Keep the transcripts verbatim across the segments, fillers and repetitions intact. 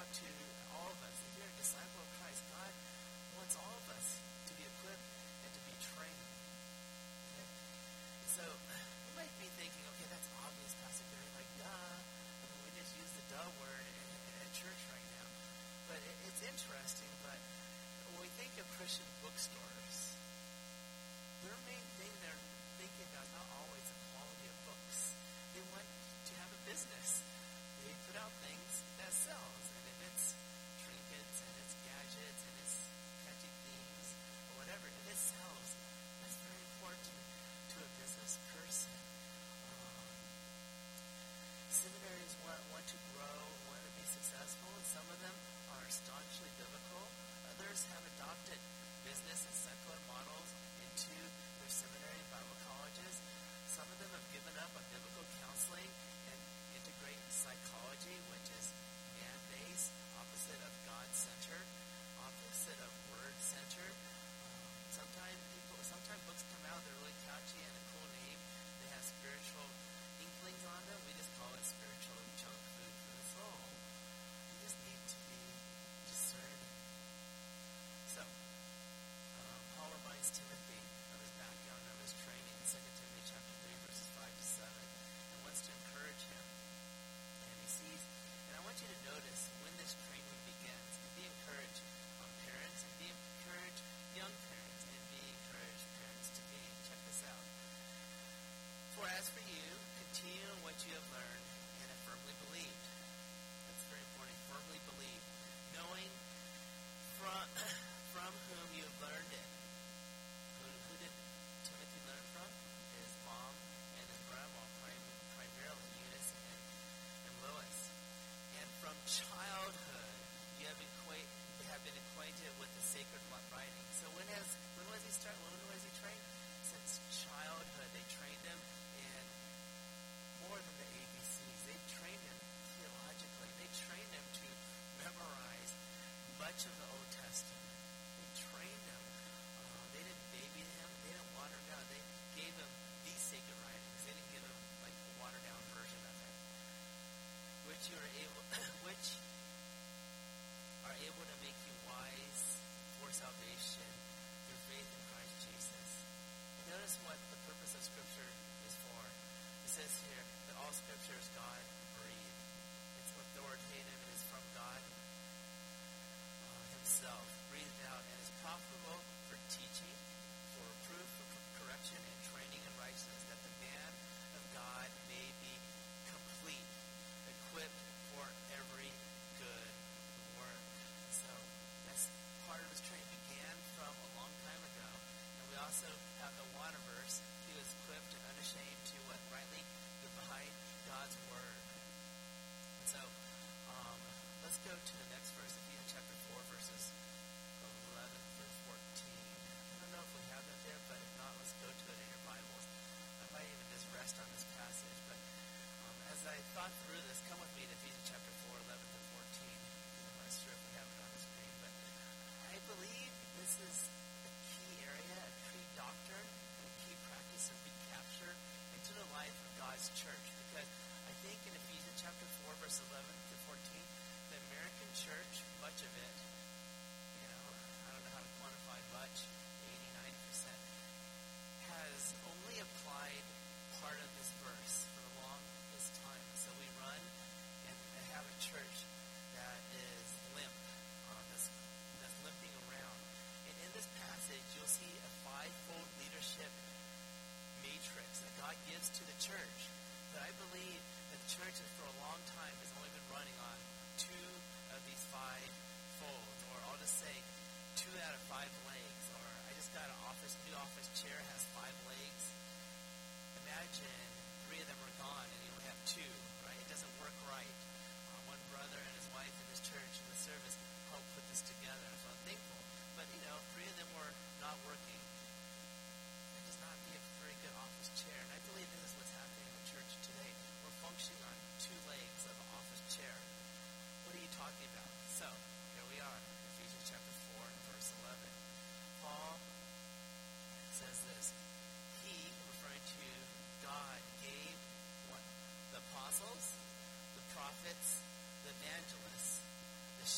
out to all of us. If you're a disciple of Christ, God wants all of us to be equipped and to be trained. Okay? So you might be thinking, okay, that's obvious, Pastor Barry, like, duh. I mean, we just use the duh word in, in, at church right now. But it, it's interesting, but when we think of Christian bookstores, their main thing they're thinking about not always the quality of books. They want to have a business. They put out things that sells, and if it's trinkets and it's gadgets and it's catchy themes or whatever, if it sells, that's very important to a business person. Um, seminaries want, want to grow, want to be successful, and some of them are staunchly biblical. Others have adopted business and secular models into their seminary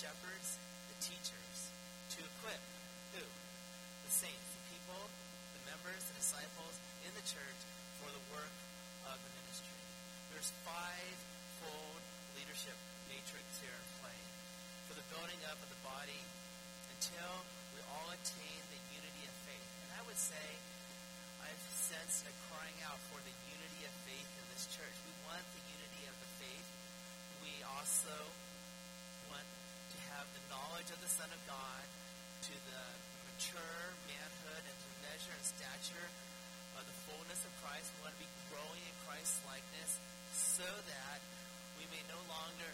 shepherds, the teachers, to equip who? The saints, the people, the members, the disciples in the church for the work of the ministry. There's five-fold leadership matrix here in play for the building up of the body until we all attain the unity of faith. And I would say I've sensed a crying out for the unity of faith in this church. We want the unity of the faith. We also want to have the knowledge of the Son of God to the mature manhood and to measure and stature of the fullness of Christ. We want to be growing in Christ's likeness so that we may no longer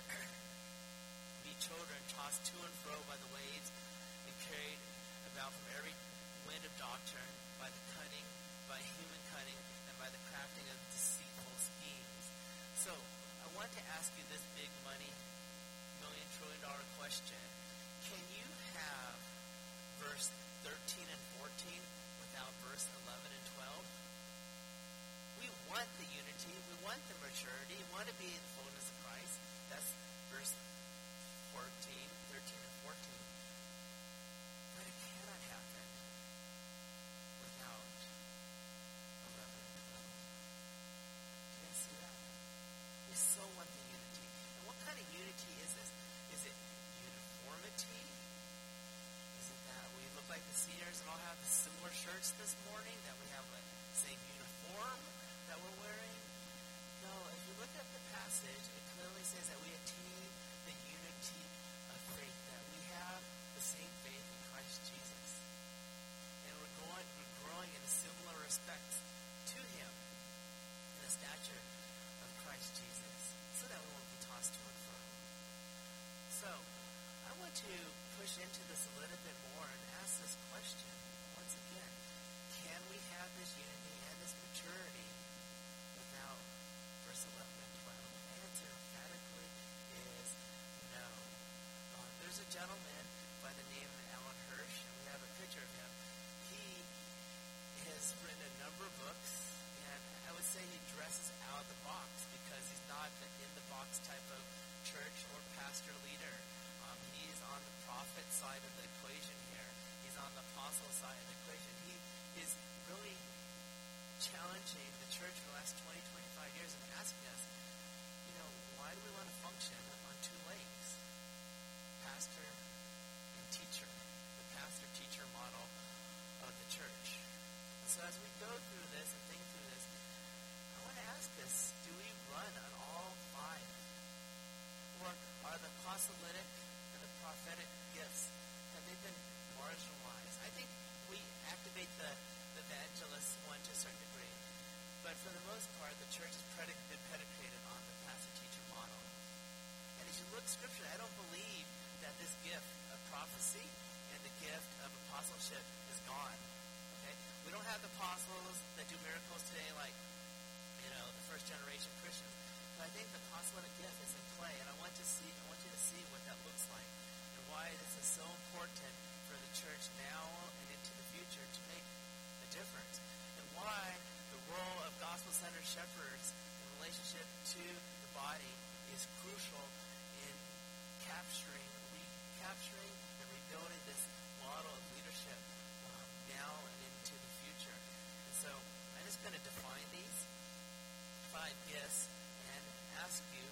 be children tossed to and fro by the waves and carried about from every wind of doctrine by the cunning, by human cunning, and by the crafting of deceitful schemes. So, I want to ask you this big money, million trillion dollar question. Can you have verse thirteen and fourteen without verse eleven and twelve? We want the unity, we want the maturity, we want to be in the fullness of Christ. That's verse fourteen, thirteen, and fourteen. But it cannot happen without eleven and twelve. Do you guys see that? We so want the unity. And what kind of unity is this? Is it uniformity? Is it that we look like the seniors and all have the similar shirts this morning? That we have the same uniform that we're wearing? No, if you look at the passage, it clearly says that we attain the unity of faith, that we have the same faith in Christ Jesus. And we're going, we're growing in similar respects to Him in the stature of Christ Jesus, so that we won't be tossed to and fro. So, I want to push into this a little bit more and ask this question once again. Can we have this unity and this maturity without verse eleven and twelve? The answer emphatically is no. Uh, there's a gentleman by the name of Alan Hirsch, and we have a picture of him. He has written a number of books, and I would say he dresses out of the box because he's not the in-the-box type of church or pastor leader. Um, he's on the prophet side of the equation here. He's on the apostle side of the equation. He is really challenging the church for the last twenty, twenty-five years and asking us, you know, why do we want to function on two legs? Pastor and teacher. The pastor-teacher model of the church. And so as we go through this and think through this, I want to ask us, do we run on all five? Or are the apostolic and the prophetic gifts, have they been marginalized? I think we activate the, the evangelist one to a certain degree. But for the most part, the church has predic- been predicated on the pastor-teacher model. And as you look scripturally, I don't believe that this gift of prophecy and the gift of apostleship is gone. Okay? We don't have the apostles that do miracles today like, you know, the first generation Christians. But I think the apostolic gift is in play, and I want to see, I want you to see what that looks like and why this is so important for the church now and into the future to make a difference, and why the role of gospel-centered shepherds in relationship to the body is crucial in capturing, recapturing, and rebuilding this model of leadership um, now and into the future. And so I'm just going to define these five gifts and ask you,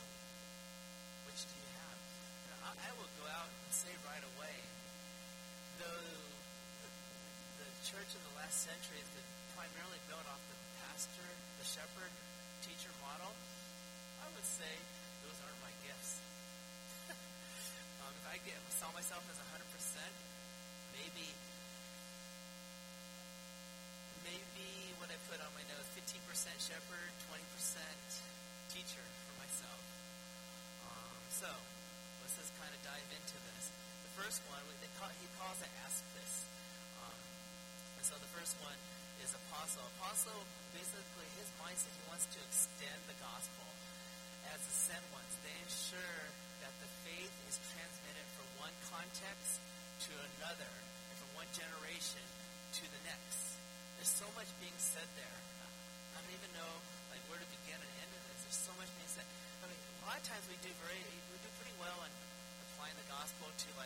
which do you have? You know, I, I will go out and say right away, though the, the church in the last century has been primarily built off the pastor, the shepherd, teacher model, I would say those aren't my gifts. um, if I get, saw myself as one hundred percent, maybe maybe what I put on my notes, fifteen percent shepherd, twenty percent teacher for myself. Um, so, let's just kind of dive into this. The first one, they call, he calls it ask this. Um, and so the first one is apostle. Apostle, basically, his mindset, he wants to extend the gospel as the sent ones. They ensure that the faith is transmitted from one context to another, and from one generation to the next. There's so much being said there. I don't even know like where to begin and end of this. There's so much being said. I mean, a lot of times we do very, we do pretty well in applying the gospel to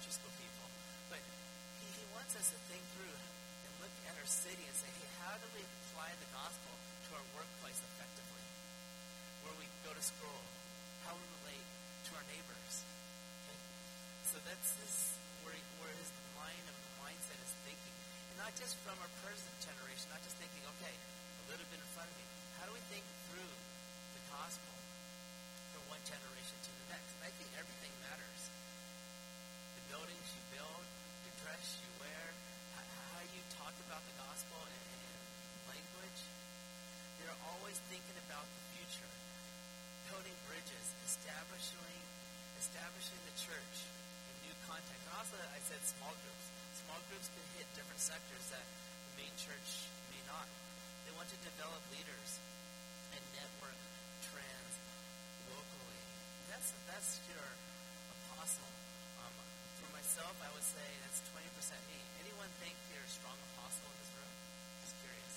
elementary school people. But he, he wants us to think through and look at our city and say, hey, how do we apply the gospel to our workplace effectively? Where we go to school, how we relate to our neighbors. Okay? So that's his, where, he, where his mind and mindset is thinking. And not just from our present generation, not just thinking, okay, a little bit in front of me. How do we think through the gospel from one generation to the next? And I think everything matters. The buildings you build, the dress you wear, how, how you talk about the gospel and, and language. They're always thinking about the future. Building bridges, establishing establishing the church in new context. And also, I said small groups. Small groups can hit different sectors that the main church may not. They want to develop leaders and network trends locally. That's that's your apostle. Um, for myself, I would say that's twenty percent me. Anyone think you're a strong apostle in this room? Just curious.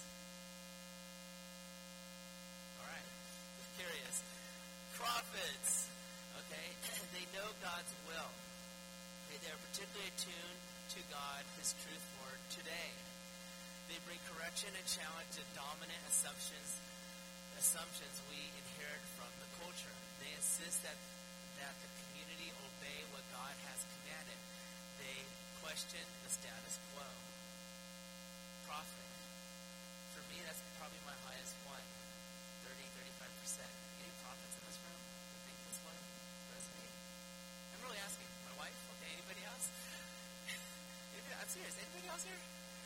All right, just curious. Prophets, okay, they know God's will. Okay, they're particularly attuned to God, His truth for today. They bring correction and challenge to dominant assumptions assumptions we inherit from the culture. They insist that, that the community obey what God has commanded. They question the status quo. Prophet. For me, that's probably my highest one. thirty, thirty-five percent. Any prophets in this room who think this one resonate? I'm really asking. My wife? Okay, anybody else? Anybody, I'm serious. Anybody else here?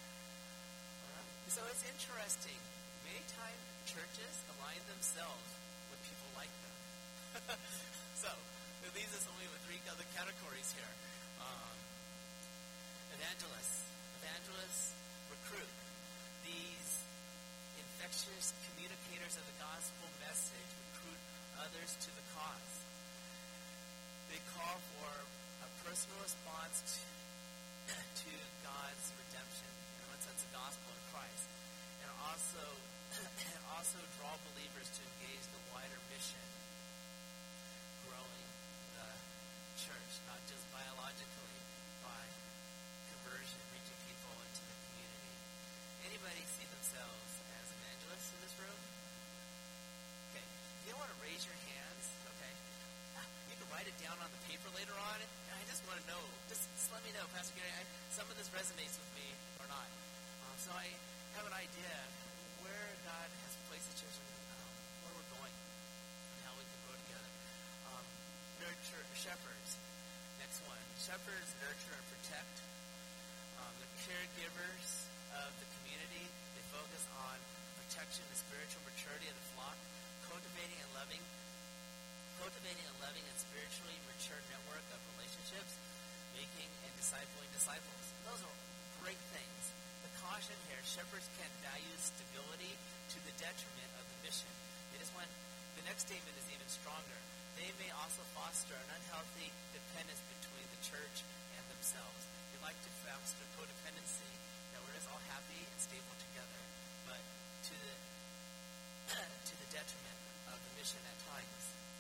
So it's interesting. Many times churches align themselves with people like them. So it leaves us only with three other categories here. Um, evangelists. Evangelists recruit. These infectious communicators of the gospel message recruit others to the cause. They call for a personal response to, to God's redemption. That's the gospel of Christ, and also and also draw believers to engage the wider mission, growing the church, not just biologically, by conversion, reaching people into the community. Anybody see themselves as evangelists in this room? Okay, if you want to raise your hands, okay, you can write it down on the paper later on. I just want to know, just, just let me know, Pastor Gary, I, some of this resonates with me or not. So I have an idea where God has placed the church and um, where we're going and how we can grow together. Um, nurture shepherds. Next one. Shepherds nurture and protect. Um, the caregivers of the community. They focus on protection and spiritual maturity of the flock, cultivating and loving, cultivating a loving and spiritually mature network of relationships, making and discipling disciples. Those are great things. Caution here, shepherds can value stability to the detriment of the mission. They just want, the next statement is even stronger. They may also foster an unhealthy dependence between the church and themselves. They like to foster codependency, that we're just all happy and stable together, but to the to the detriment of the mission at times.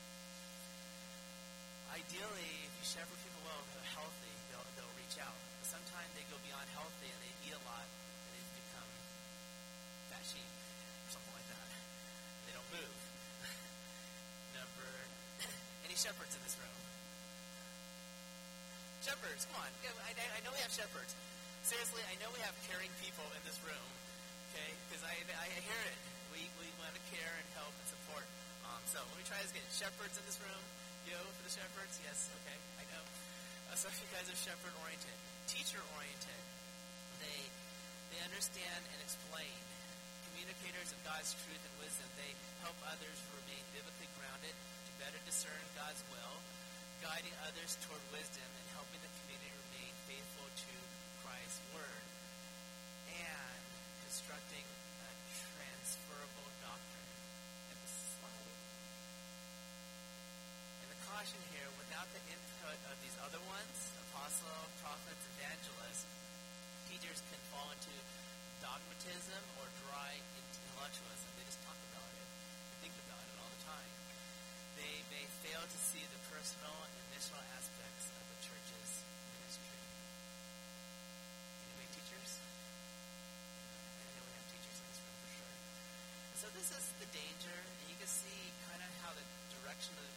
Ideally, if you shepherd people well, who are healthy, they'll, they'll reach out. But sometimes they go beyond healthy and they eat a lot, sheep, or something like that. They don't move. Number, any shepherds in this room? Shepherds, come on. I, I know we have shepherds. Seriously, I know we have caring people in this room, okay? Because I, I hear it. We we want to care and help and support. Um, so let me try this again. Shepherds in this room? Yo, for the shepherds? Yes, okay, I know. Uh, some of you guys are shepherd-oriented. Teacher-oriented. They, they understand and explain. Communicators of God's truth and wisdom. They help others remain biblically grounded to better discern God's will, guiding others toward wisdom and helping the community remain faithful to Christ's word, and constructing a transferable doctrine. And the slide. And the caution here, without the input of these other ones, apostle, prophets, evangelists, teachers can fall into dogmatism or dry intellectualism. They just talk about it and think about it all the time. They may fail to see the personal and missional aspects of the church's ministry.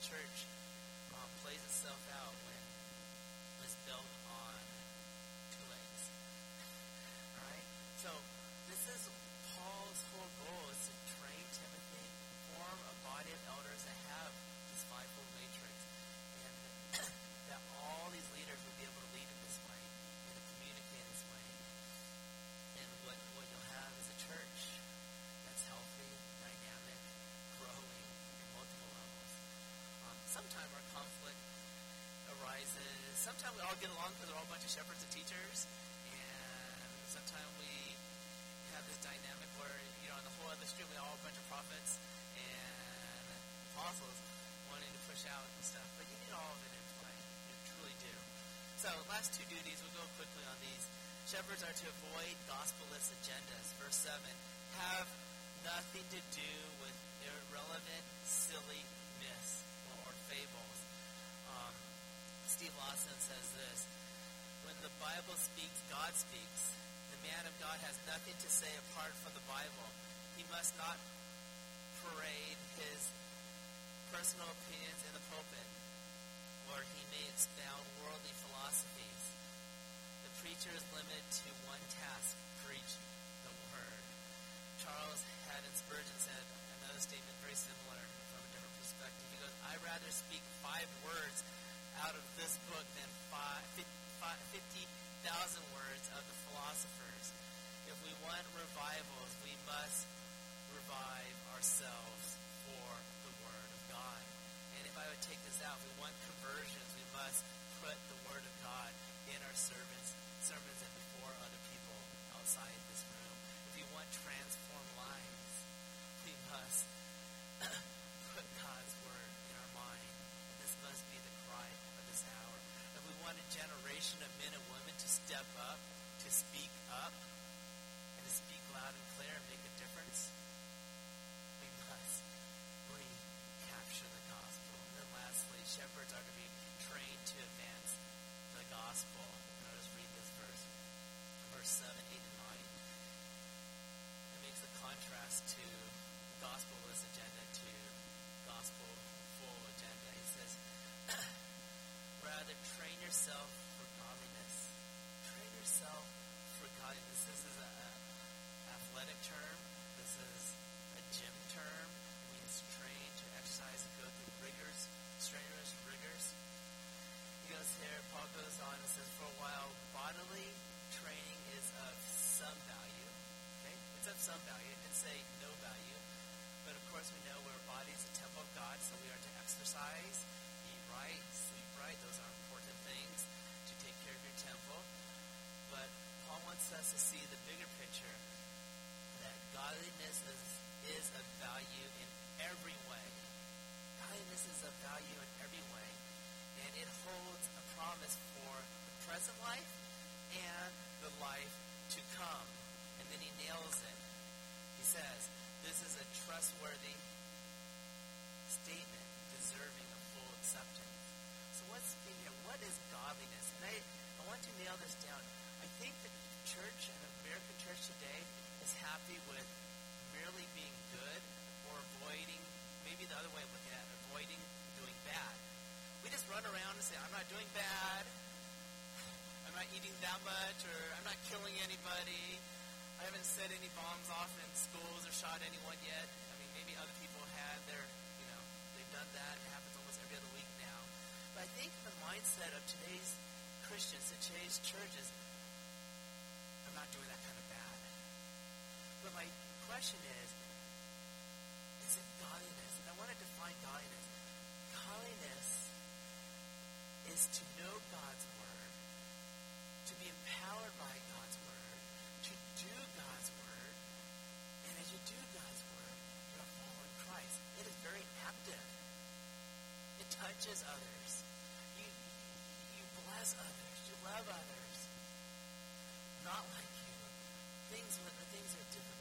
church um, plays itself out when it's built on two legs. All right? So this is Paul's whole goal, is to train Timothy, form a body of elders that have this fivefold matrix, and that all these leaders will be able to lead in this way and to communicate in this way. And what, what you'll have is a church that's healthy, dynamic, growing in multiple levels. Um, sometimes our conflict arises. Sometimes we all get along because we're all a bunch of shepherds and teachers, and sometimes we have this dynamic where, you know, on the whole other street, we all a bunch of prophets and apostles wanting to push out and stuff. But you need all of it in play. You truly do. So, last two duties, we'll go quickly on these. Shepherds are to avoid gospelless agendas. Verse seven, have nothing to do with irrelevant, silly myths or fables. Um, Steve Lawson says this: when the Bible speaks, God speaks. The man of God has nothing to say apart from the Bible. He must not parade his personal opinions in the pulpit, or he may expound worldly philosophies. The preacher is limited to one task: preach the word. Charles Haddon Spurgeon said another statement very similar from a different perspective. He goes, I'd rather speak five words out of this book than five, fifty thousand words of the philosophers. If we want revivals, we must revive ourselves for the Word of God. And if I would take this out, if we want conversions, we must put the Word of God in our sermons, sermons and before other people outside this room. If we want transformed lives, we must put God's Word in our mind. This must be the cry of this hour. If we want a generation of men and women to step up, to speak up, and to speak loud and clear and make a difference, we must recapture the gospel. And then lastly, shepherds are to be trained to advance the gospel. Now let's read this verse, verse seven, eight, and nine. It makes a contrast to gospel-less agenda to gospel-full agenda. He says, rather, train yourself for godliness. Train yourself for godliness. This is a, a athletic term. This is a gym term. It means train to exercise and go through rigors, strenuous rigors. He goes here, Paul goes on and says, for a while, bodily training is of some value. Okay? It's of some value. It didn't say no value. But of course we know our body is a temple of God, so we are to exercise, eat right, sleep right. Those are important things to take care of your temple. But Paul wants us to see the bigger picture, that godliness is, is of value in every way. Godliness is of value in every way. And it holds a promise for the present life and the life to come. And then he nails it. He says, this is a trustworthy statement deserving of full acceptance. So what's in here? What is godliness? And I, I want to nail this down. I think the church, and American church today, is happy with merely being good or avoiding, maybe the other way of looking at it, avoiding doing bad. We just run around and say, I'm not doing bad, I'm not eating that much, or I'm not killing anybody, I haven't set any bombs off in schools or shot anyone yet. I mean, maybe other people had their, you know, they've done that. It happens almost every other week now. But I think the mindset of today's Christians, today's churches, I'm not doing that kind of bad. But my question is, is it godliness? And I want to define godliness. Godliness is to know God's word, to be empowered by God's word, to do God's word, and as you do God's word, you're following Christ. It is very active. It touches others. You you bless others. You love others. Not like you. Things when the things are difficult.